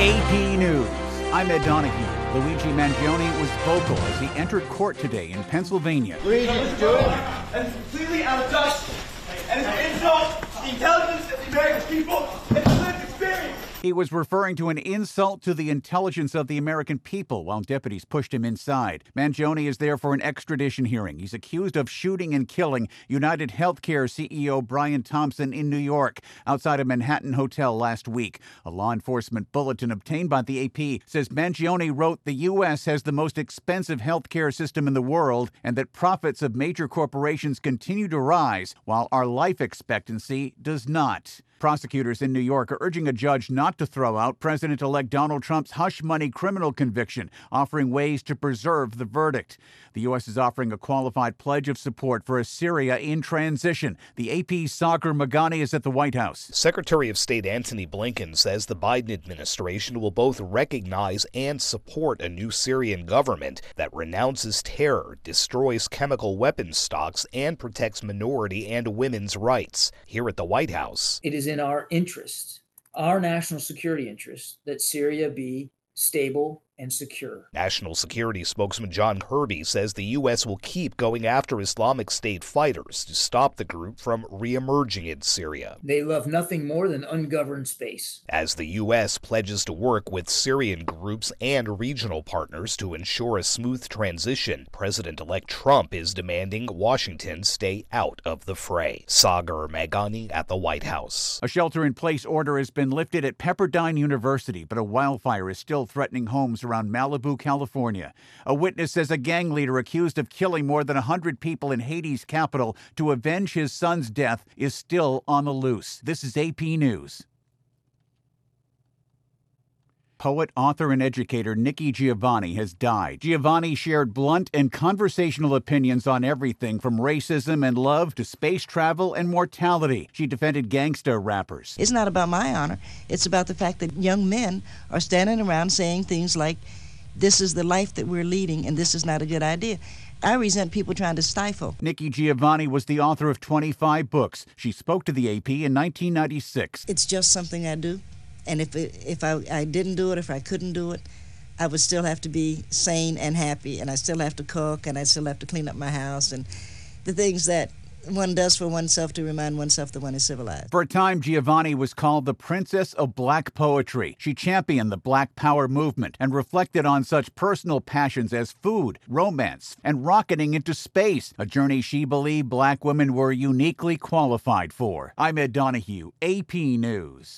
AP News. I'm Ed Donahue. Luigi Mangione was vocal as he entered court today in Pennsylvania. Luigi, do it. And it's completely out of touch. And it's an insult to the intelligence of the American people and the lived experience. He was referring to an insult to the intelligence of the American people while deputies pushed him inside. Mangione is there for an extradition hearing. He's accused of shooting and killing United Healthcare CEO Brian Thompson in New York outside a Manhattan hotel last week. A law enforcement bulletin obtained by the AP says Mangione wrote the U.S. has the most expensive healthcare system in the world and that profits of major corporations continue to rise while our life expectancy does not. Prosecutors in New York are urging a judge not to throw out President-elect Donald Trump's hush money criminal conviction, offering ways to preserve the verdict. The U.S. is offering a qualified pledge of support for a Syria in transition. The AP's Sagar Meghani is at the White House. Secretary of State Antony Blinken says the Biden administration will both recognize and support a new Syrian government that renounces terror, destroys chemical weapons stocks, and protects minority and women's rights. Here at the White House, it is in our interest, our national security interest, that Syria be stable and secure. National Security spokesman John Kirby says the U.S. will keep going after Islamic State fighters to stop the group from re-emerging in Syria. They love nothing more than ungoverned space. As the U.S. pledges to work with Syrian groups and regional partners to ensure a smooth transition, President-elect Trump is demanding Washington stay out of the fray. Sagar Meghani at the White House. A shelter-in-place order has been lifted at Pepperdine University, but a wildfire is still threatening homes around Malibu, California. A witness says a gang leader accused of killing more than 100 people in Haiti's capital to avenge his son's death is still on the loose. This is AP News. Poet, author, and educator Nikki Giovanni has died. Giovanni shared blunt and conversational opinions on everything from racism and love to space travel and mortality. She defended gangsta rappers. It's not about my honor. It's about the fact that young men are standing around saying things like, this is the life that we're leading and this is not a good idea. I resent people trying to stifle. Nikki Giovanni was the author of 25 books. She spoke to the AP in 1996. It's just something I do. And if I didn't do it, if I couldn't do it, I would still have to be sane and happy, and I still have to cook, and I still have to clean up my house, and the things that one does for oneself to remind oneself that one is civilized. For a time, Giovanni was called the Princess of Black Poetry. She championed the Black Power movement and reflected on such personal passions as food, romance, and rocketing into space, a journey she believed Black women were uniquely qualified for. I'm Ed Donahue, AP News.